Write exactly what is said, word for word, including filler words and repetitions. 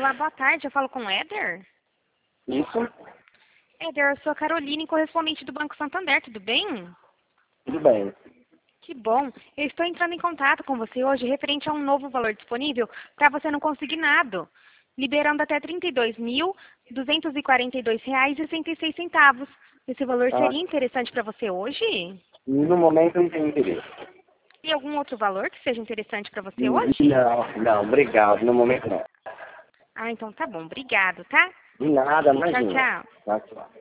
Olá, boa tarde. Eu falo com o Éder? Isso? Éder, eu sou a Caroline, correspondente do Banco Santander, tudo bem? Tudo bem. Que bom. Eu estou entrando em contato com você hoje referente a um novo valor disponível para você no consignado, liberando até trinta e dois mil, duzentos e quarenta e dois reais e sessenta e seis centavos. Esse valor Ah, seria interessante para você hoje? no momento não tenho interesse. E algum outro valor que seja interessante para você N- hoje? Não, não, obrigado. No momento não. Ah, então tá bom. Obrigado, tá? De nada, Tchau, imagina. tchau. Tchau, tchau.